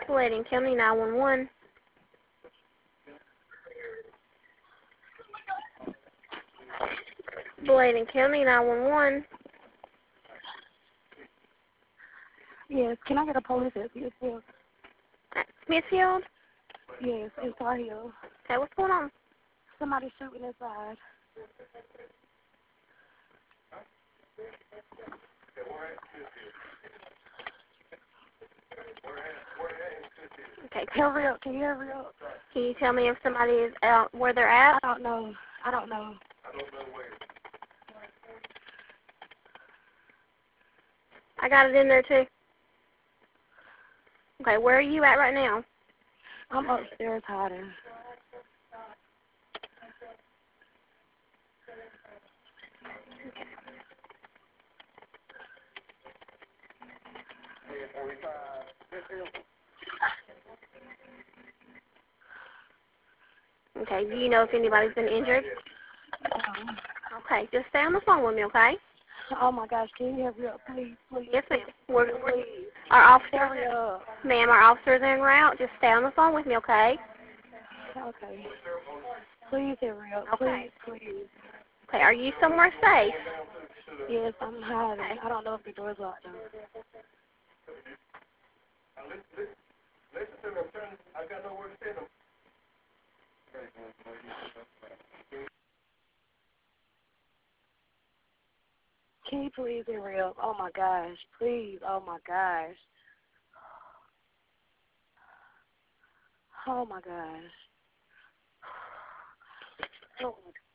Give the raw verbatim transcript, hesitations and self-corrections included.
Bladen County nine one one. Bladen County nine one one. Yes, can I get a police at Smithfield? At Smithfield? Yes, it's right here. Okay, what's going on? Somebody shooting inside. Okay, hurry up. Can you hurry up? Can you tell me if somebody is out where they're at? I don't know. I don't know. I got it in there too. Okay, where are you at right now? I'm upstairs hiding. Okay, do you know if anybody's been injured? Um, Okay, just stay on the phone with me, okay? oh my gosh, can you hurry up, please, please? Yes, ma'am. We're, we're, Please. our officers, Hurry up. ma'am, our officers are en route. Just stay on the phone with me, okay? Okay. Please hurry up. Okay. Please, please. Okay, are you somewhere safe? Yes, I'm hiding. Okay. I don't know if the door's locked though. Listen to me, I'm trying to, I got nowhere to send them. Can you please hurry up? Oh my gosh, please. Oh my gosh. Oh my gosh. Oh my gosh.